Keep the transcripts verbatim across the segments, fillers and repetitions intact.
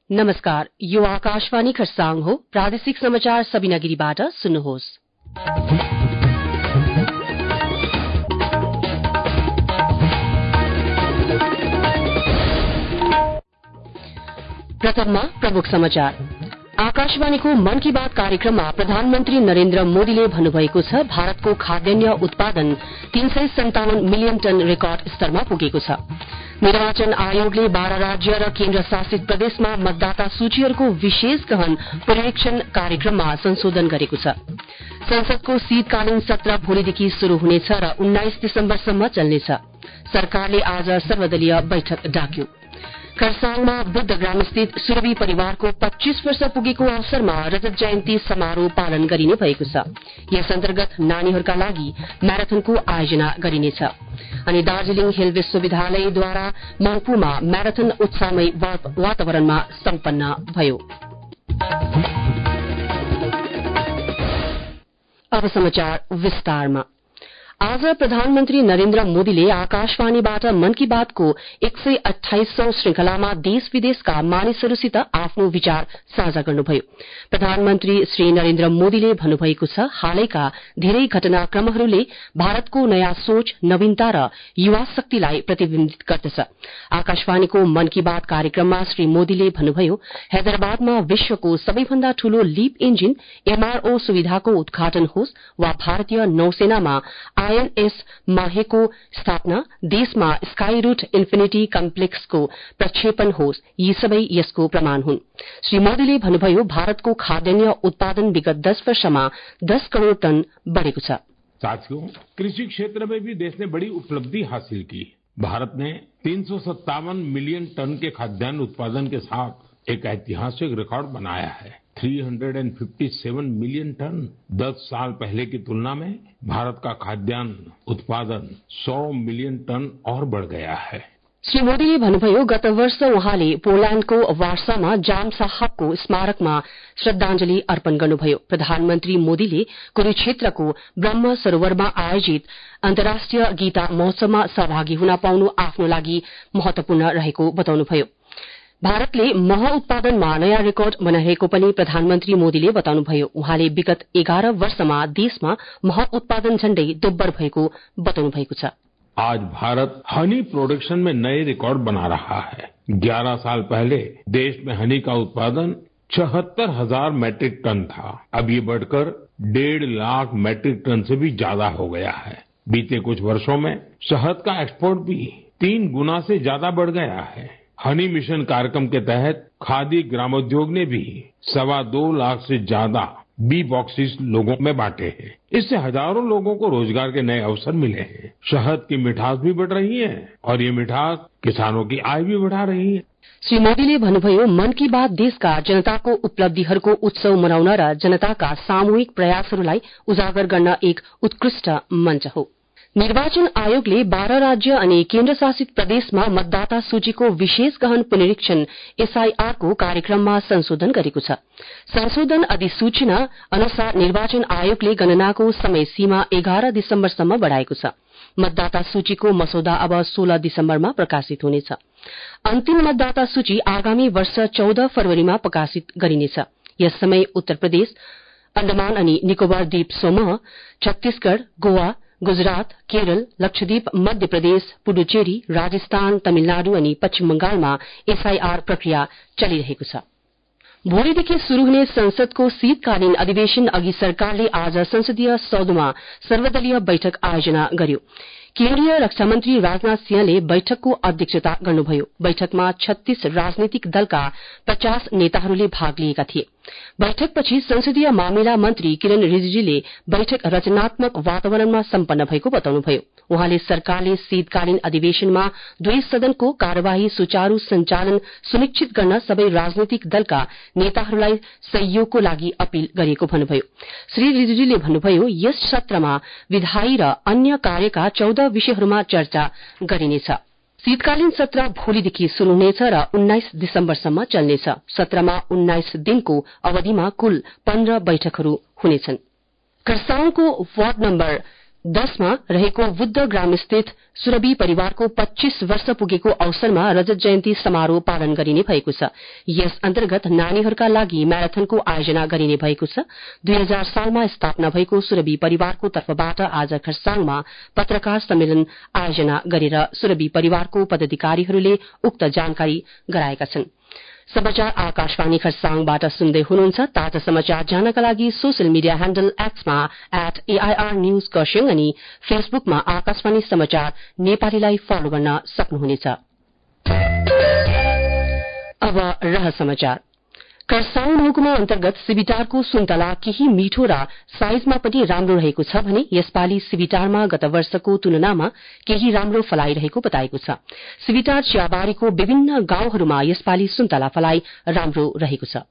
नमस्कार, यो आकाशवाणी खरसाङ हो। प्रादेशिक समाचार सबिना गिरीबाट सुन्नुहोस्। प्रथममा प्रमुख समाचार। आकाशवाणीको मन की बात कार्यक्रममा प्रधानमन्त्री नरेन्द्र मोदीले भन्नुभएको छ, भारतको खाद्यान्न उत्पादन तीन सय सन्ताउन्न मिलियन टन रेकर्ड स्तरमा पुगेको छ। निर्वाचन आयोगले बाह्र राज्य र केन्द्र शासित प्रदेशमा मतदाता सूचीहरूको विशेष गहन पर्यवेक्षण कार्यक्रममा संशोधन गरेको छ। संसदको शीतकालीन सत्र भोलिदेखि शुरू हुनेछ र उन्नाइस दिसम्बरसम्म चल्नेछ। सरकारले आज सर्वदलीय बैठक डाक्यो। खरसाङमा बुद्धग्राम स्थित सुरभि परिवारको पच्चीस वर्ष पुगेको अवसरमा रजत जयन्ती समारोह पालन गरिने भएको छ। यस अन्तर्गत नानीहरूका लागि म्याराथनको आयोजना गरिनेछ। अनि दार्जीलिङ हिल विश्वविद्यालयद्वारा मङ्पुमा म्याराथन उत्साहमय वातावरणमा सम्पन्न भयो। अब समाचार विस्तारमा। आज प्रधानमन्त्री नरेन्द्र मोदीले आकाशवाणीबाट मन की बातको एक सय अठाइसौं श्रृंखलामा देश विदेशका मानिसहरूसित आफ्नो विचार साझा गर्नुभयो। प्रधानमन्त्री श्री नरेन्द्र मोदीले भन्नुभएको छ, हालैका धेरै घटनाक्रमहरूले भारतको नयाँ सोच, नवीनता र युवा शक्तिलाई प्रतिबिम्बित गर्दछ। आकाशवाणीको मन की बात कार्यक्रममा श्री मोदीले भन्नुभयो, हैदराबादमा विश्वको सबैभन्दा ठूलो लीप इन्जिन एमआरओ सुविधाको उद्घाटन होस् वा भारतीय नौसेनामा आईएनएस माहेको स्थापना, देशमा स्काई रूट इन्फिनिटी कम्प्लेक्सको प्रक्षेपण होस्, यी सबै यसको प्रमाण हुन्। श्री मोदीले भन्नुभयो, भारतको खाद्यान्न उत्पादन विगत दस वर्षमा दस करोड़ टन बढ़ेको छ। साथियों, कृषि क्षेत्र में भी देश ने बड़ी उपलब्धि हासिल की। भारत ने तीन सौ सत्तावन मिलियन टन के खाद्यान्न उत्पादन के साथ एक ऐतिहासिक रिकॉर्ड बनाया है। तीन सौ सत्तावन मिलियन टन। दस साल पहले की तुलना में भारत का खाद्यान्न उत्पादन सौ मिलियन टन और बढ़ गया है। श्री मोदीले भन्नुभयो, गत वर्ष उहाँले पोल्याण्डको वार्सामा जाम साहबको स्मारकमा श्रद्धांजलि अर्पण गर्नुभयो। प्रधानमन्त्री मोदीले कुरूक्षेत्रको ब्रह्म सरोवरमा आयोजित अन्तर्राष्ट्रिय गीता महोत्सवमा सहभागी हुन पाउनु आफ्नो लागि महत्वपूर्ण रहेको बताउनुभयो। भारतले मह उत्पादनमा नयाँ रेकर्ड बनाएको पनि प्रधानमन्त्री मोदीले बताउनुभयो। उहाँले विगत एघार वर्षमा देशमा मह उत्पादन झण्डै दोब्बर भएको बताउनु भएको छ। आज भारत हनी प्रोडक्शन में नए रिकॉर्ड बना रहा है। ग्यारह साल पहले देश में हनी का उत्पादन चौहत्तर हजार मैट्रिक टन था। अब ये बढ़कर डेढ़ लाख मैट्रिक टन से भी ज्यादा हो गया है। बीते कुछ वर्षों में शहद का एक्सपोर्ट भी तीन गुना से ज्यादा बढ़ गया है। हनी मिशन कार्यक्रम के तहत खादी ग्रामोद्योग ने भी सवा दो लाख से ज्यादा बी बॉक्सेस लोगों में बांटे हैं। इससे हजारों लोगों को रोजगार के नए अवसर मिले हैं। शहद की मिठास भी बढ़ रही है और ये मिठास किसानों की आय भी बढ़ा रही है। श्री मोदीले भन्नुभयो, मन की बात देशका जनताको उपलब्धिहरूको उत्सव मनाउन र जनताका सामूहिक प्रयासहरूलाई उजागर गर्न एक उत्कृष्ट मञ्च हो। निर्वाचन आयोगले बाह्र राज्य अनि केन्द्र शासित प्रदेशमा मतदाता सूचीको विशेष गहन पुनरीक्षण एसआईआर को कार्यक्रममा संशोधन गरेको छ। संशोधन अधिसूचना अनुसार निर्वाचन आयोगले गणनाको समय सीमा एघार दिसम्बरसम्म बढ़ाएको छ। मतदाता सूचीको मसौदा अब सोह्र दिसम्बरमा प्रकाशित हुनेछ। अन्तिम मतदाता सूची आगामी वर्ष चौध फरवरीमा प्रकाशित गरिनेछ। यस समय उत्तर प्रदेश, अण्डमान अनि निकोबार द्वीप समूह, छत्तीसगढ़, गोवा, गुजरात, केरल, लक्षद्वीप, मध्य प्रदेश, पुडुचेरी, राजस्थान, तमिलनाडु अनि पश्चिम बंगालमा एसआईआर प्रक्रिया चलिरहेको छ। भोलिदेखि शुरू हुने संसदको शीतकालीन अधिवेशन अघि सरकारले आज संसदीय सौधमा सर्वदलीय बैठक आयोजना गर्यो। केन्द्रीय रक्षा मन्त्री राजनाथ सिंहले बैठकको अध्यक्षता गर्नुभयो। बैठकमा छत्तीस राजनीतिक दलका पचास नेताहरूले भाग लिएका थिए। बैठकपछि संसदीय मामिला मन्त्री किरण रिजिजूले बैठक रचनात्मक वातावरणमा सम्पन्न भएको बताउनुभयो। उहाँले सरकारले शीतकालीन अधिवेशनमा दुवै सदनको कार्यवाही सुचारू सञ्चालन सुनिश्चित गर्न सबै राजनीतिक दलका नेताहरूलाई सहयोगको लागि अपील गरिएको भन्नुभयो। श्री रिजिजूले भन्नुभयो, यस सत्रमा विधायी र अन्य कार्यका चौध विषयहरूमा चर्चा गरिनेछ। शीतकालीन सत्र भोलिदेखि शुरू हुनेछ र उन्नाइस दिसम्बरसम्म चल्नेछ। सत्रमा उन्नाइस दिनको अवधिमा कुल पन्ध्र बैठकहरू हुनेछन्। खरसाङको वार्ड नम्बर दशमा रहेको बुद्ध ग्रामस्थित सुरभि परिवारको पच्चीस वर्ष पुगेको अवसरमा रजत जयन्ती समारोह पालन गरिने भएको छ। यस अन्तर्गत नानीहरूका लागि म्याराथनको आयोजना गरिने भएको छ। दुई हजार सालमा स्थापना भएको सुरभि परिवारको तर्फबाट आज खरसाङमा पत्रकार सम्मेलन आयोजना गरेर सुरभि परिवारको पदाधिकारीहरूले उक्त जानकारी गराएका छन्। समाचार आकाशवाणी खरसाङबाट सुन्दै हुनुहुन्छ। ताजा समाचार जानका लागि सोशल मिडिया ह्याण्डल एक्समा एट एआईआर न्यूज खरसाङ अनि फेसबुकमा आकाशवाणी समाचार नेपालीलाई फलो गर्न सक्नुहुनेछ। अब रह समाचार। खरसाङ महकुमा अन्तर्गत सिबिटारको सुन्तला केही मिठो र साइजमा पनि राम्रो रहेको छ भने यसपालि सिबिटारमा गत वर्षको तुलनामा केही राम्रो फलाइरहेको बताएको छ। सिबिटार चियाबारीको विभिन्न गाउँहरूमा यसपालि सुन्तला फलाइ राम्रो रहेको छ।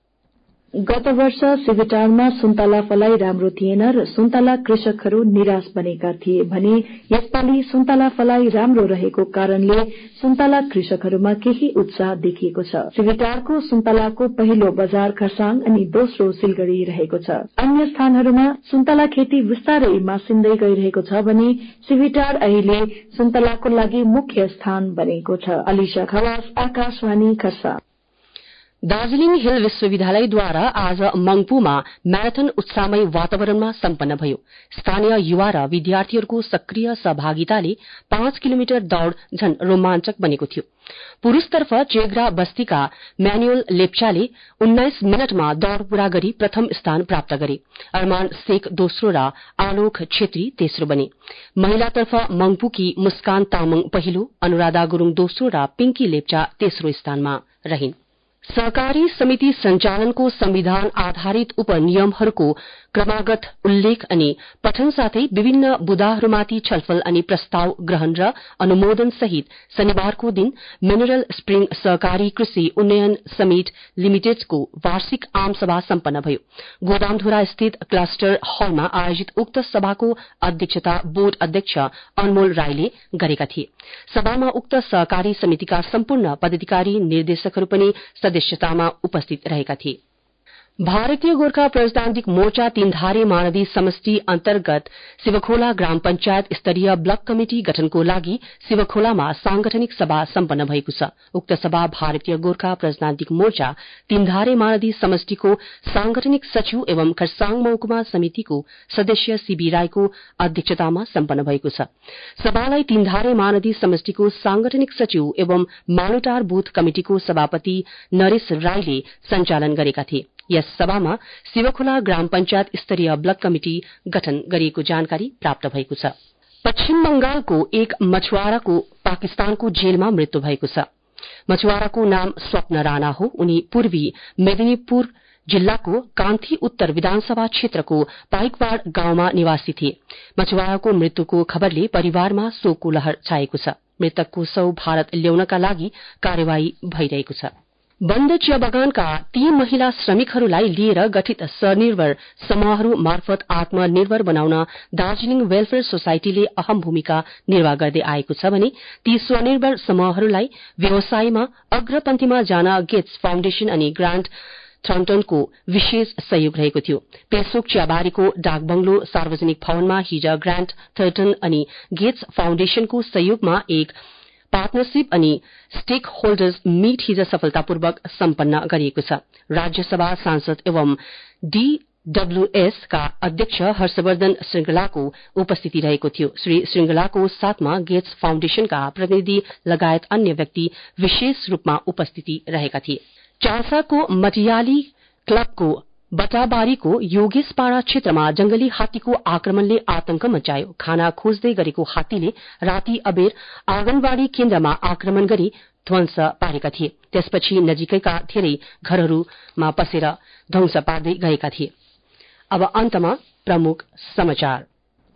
गत वर्ष सिबिटारमा सुन्तला फलाइ राम्रो थिएन र सुन्तला कृषकहरू निराश बनेका थिए भने यसपालि सुन्तला फलाइ राम्रो रहेको कारणले सुन्तला कृषकहरूमा केही उत्साह देखिएको छ। सिबिटारको सुन्तलाको पहिलो बजार खरसाङ अनि दोस्रो सिलगढ़ी रहेको छ। अन्य स्थानहरूमा सुन्तला खेती विस्तारै मासिन्दै गइरहेको छ भने सिबिटार अहिले सुन्तलाको लागि मुख्य स्थान बनेको छ। अलिशा खवास, आकाशवाणी खरसाङ। दार्जीलिङ हिल विश्वविद्यालयद्वारा आज मंगपूमा म्याराथन उत्साहमय वातावरणमा सम्पन्न भयो। स्थानीय युवा र विद्यार्थीहरूको सक्रिय सहभागिताले पाँच किलोमिटर दौड़ झन रोमाञ्चक बनेको थियो। पुरूषतर्फ चेग्रा बस्तीका म्यानुअल लेप्चाले उन्नाइस मिनटमा दौड़ पूरा गरी प्रथम स्थान प्राप्त गरे। अरमान शेख दोस्रो र आलोक छेत्री तेस्रो बने। महिलातर्फ मंगपूकी मुस्कान तामाङ पहिलो, अनुराधा गुरूङ दोस्रो र पिंकी लेप्चा तेस्रो स्थानमा रहिन्। सहकारी समिति संचालनको संविधान आधारित उपनियमहरूको क्रमागत उल्लेख अनि पठन साथै विभिन्न बुदाहरूमाथि छलफल अनि प्रस्ताव ग्रहण र अनुमोदन सहित शनिबारको दिन मिनरल स्प्रिङ सहकारी कृषि उन्नयन समिट लिमिटेडको वार्षिक आम सभा सम्पन्न भयो। गोदामधुरा स्थित क्लस्टर हलमा आयोजित उक्त सभाको अध्यक्षता बोर्ड अध्यक्ष अनमोल राईले गरेका थिए। सभामा उक्त सहकारी समितिका सम्पूर्ण पदाधिकारी निर्देशकहरू पनि सदस्यतामा उपस्थित रहेका थिए। भारतीय गोर्खा प्रजातान्त्रिक मोर्चा तीनधारे महानदी समष्टि अन्तर्गत शिवखोला ग्राम पंचायत स्तरीय ब्लक कमिटि गठनको लागि शिवखोलामा सांगठनिक सभा सम्पन्न भएको छ। उक्त सभा भारतीय गोर्खा प्रजातान्त्रिक मोर्चा तीनधारे महानदी समष्टिको सांगठनिक सचिव एवं खरसाङ महकुमा समितिको सदस्य सीबी राईको अध्यक्षतामा सम्पन्न भएको छ। सभालाई तीनधारे महानदी समष्टिको सांगठनिक सचिव एवं मालोटार बूथ कमिटिको सभापति नरेश राईले सञ्चालन गरेका थिए। यस सभामा शिवखोला ग्राम पंचायत स्तरीय ब्लक कमिटि गठन गरिएको जानकारी प्राप्त भएको छ। पश्चिम बंगालको एक मछुवाराको पाकिस्तानको जेलमा मृत्यु भएको छ। मछुवाराको नाम स्वप्न राणा हो। उनी पूर्वी मेदिनीपुर जिल्लाको कान्थी उत्तर विधानसभा क्षेत्रको पाइकवाड़ गाउँमा निवासी थिए। मछुवाराको मृत्युको खबरले परिवारमा शोकको लहर छाएको छ। मृतकको शव भारत ल्याउनका लागि कार्यवाही भइरहेको छ। बन्द चिया बगानका ती महिला श्रमिकहरूलाई लिएर गठित स्वनिर्भर समूहहरू मार्फत आत्मनिर्भर बनाउन दार्जीलिङ वेलफेयर सोसाइटीले अहम भूमिका निर्वाह गर्दै आएको छ भने ती स्वनिर्भर समूहहरूलाई व्यवसायमा अग्रपन्थीमा जान गेट्स फाउन्डेशन अनि ग्रान्ट थ्रन्टनको विशेष सहयोग रहेको थियो। पेसोक चियाबारीको डाकबंगलो सार्वजनिक भवनमा हिज ग्रान्ट थर्टन अनि गेट्स फाउन्डेशनको सहयोगमा एक पार्टनरशिप अनि स्टेक होल्डर्स मीट हिज सफलतापूर्वक सम्पन्न गरिएको छ। राज्यसभा सांसद एवं डीडब्ल्यूएस का अध्यक्ष हर्षवर्धन श्रृंगलाको उपस्थिति रहेको थियो। श्री श्रृंगलाको साथमा गेट्स फाउन्डेशनका प्रतिनिधि लगायत अन्य व्यक्ति विशेष रूपमा उपस्थिति रहेका थिए। चाल्साको मटियाली क्लबको बटाबारीको योगेशपाड़ा क्षेत्रमा जंगली हात्तीको आक्रमणले आतंक मचायो। खाना खोज्दै गरेको हात्तीले राति अबेर आँगनवाड़ी केन्द्रमा आक्रमण गरी ध्वंस पारेका थिए। त्यसपछि नजिकैका धेरै घरहरूमा पसेर ध्वंस पार्दै गएका थिए। अब अन्तमा प्रमुख समाचार।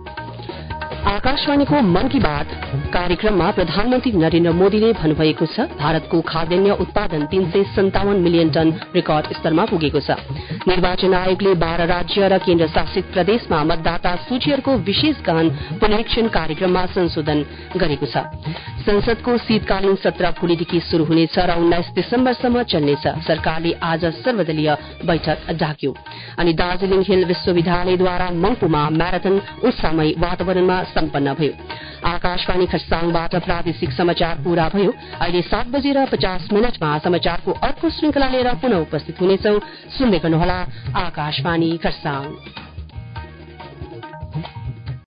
आकाशवाणीको मन की बात कार्यक्रममा प्रधानमन्त्री नरेन्द्र मोदीले भन्नुभएको छ भारतको खाद्यान्न उत्पादन तीन सय सन्ताउन्न मिलियन टन रेकर्ड स्तरमा पुगेको छ। निर्वाचन आयोगले बाह्र राज्य र केन्द्र शासित प्रदेशमा मतदाता सूचीहरूको विशेष गहन पुनरीक्षण कार्यक्रममा संशोधन गरेको छ। संसदको शीतकालीन सत्र भोलिदेखि शुरू हुनेछ र उन्नाइस दिसम्बरसम्म चल्नेछ। सरकारले आज सर्वदलीय बैठक डाक्यो। अनि दार्जीलिङ हिल विश्वविद्यालयद्वारा मंगपुमा म्याराथन उत्साहमय वातावरणमा सम्पन्न भयो। आकाशवाणी खरसाङबाट प्रादेशिक समाचार पूरा भयो। अहिले सात बजेर पचास मिनटमा समाचारको अर्को श्रृंखला लिएर पुनः उपस्थित हुनेछौं। सुन्दै गर्नुहोला आकाशवाणी खरसाङ।